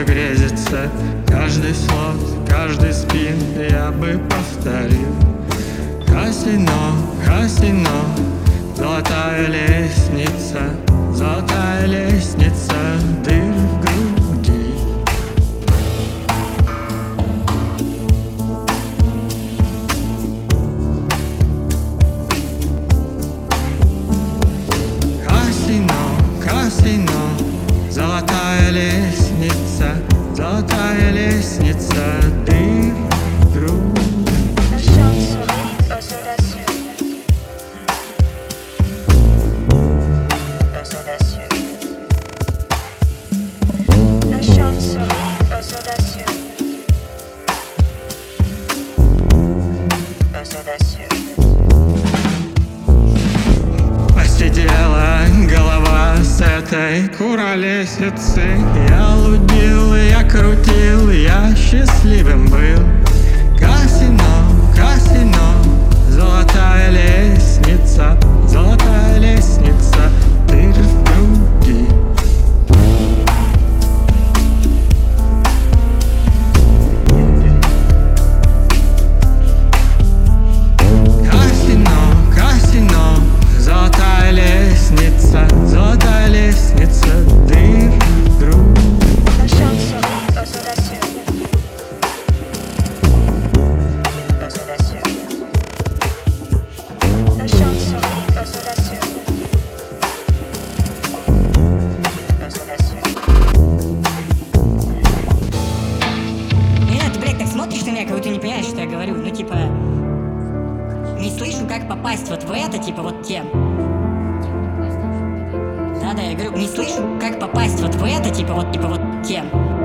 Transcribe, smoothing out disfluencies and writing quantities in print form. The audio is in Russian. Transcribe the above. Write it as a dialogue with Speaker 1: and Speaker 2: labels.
Speaker 1: грезится. Каждый слог, каждый спин я бы повторил. Казино, казино, золотая лестница, золотая лестница, дыр в груди. Казино, казино, золотая лестница, золотая лестница, дыр в груди.
Speaker 2: La chance-souris audacieux. Audacieux. La chance-souris audacieux. Audacieux.
Speaker 1: Посидела голова с этой куролесицы. Я лудил, я крутил, я счастливым был. Казино, казино, золотая лестница, золотая лестница, дыр в груди. Казино, казино, золотая лестница, золотая лестница, дыр в груди.
Speaker 2: La chance-souris audacieux. Audacieux. La chance-souris audacieux. Audacieux.
Speaker 3: Ты, блядь, так смотришь на меня, как будто не понимаешь, что я говорю. Ну, типа, не слышу, как попасть вот в это, типа, вот тем. Да-да, я говорю, не слышу, как попасть вот в это, типа, вот тем.